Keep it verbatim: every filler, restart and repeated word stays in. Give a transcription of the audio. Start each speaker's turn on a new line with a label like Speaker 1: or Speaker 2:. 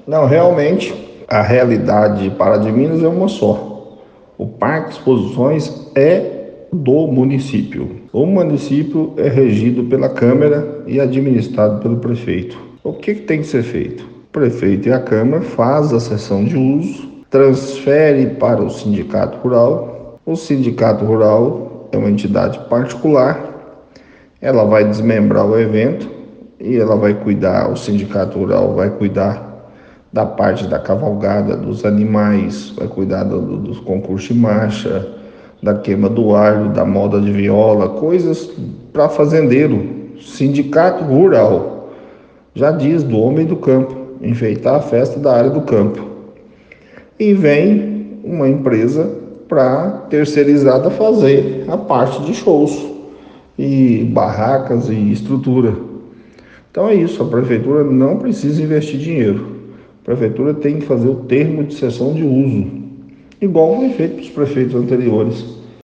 Speaker 1: Não, realmente, a realidade para de Minas é uma só. O Parque de Exposições é do município. O município é regido pela Câmara e administrado pelo prefeito. O que, que tem que ser feito? O prefeito e a Câmara fazem a cessão de uso, transfere para o sindicato rural. O sindicato rural é uma entidade particular, ela vai desmembrar o evento e ela vai cuidar, o sindicato rural vai cuidar da parte da cavalgada dos animais, vai cuidar do, do, dos concursos de marcha, da queima do alho, da moda de viola, coisas para fazendeiro. Sindicato rural, já diz, do homem do campo, enfeitar a festa da área do campo. E vem uma empresa para terceirizada fazer a parte de shows e barracas e estrutura. Então é isso, a prefeitura não precisa investir dinheiro. A prefeitura tem que fazer o termo de cessão de uso, igual foi feito para os prefeitos anteriores.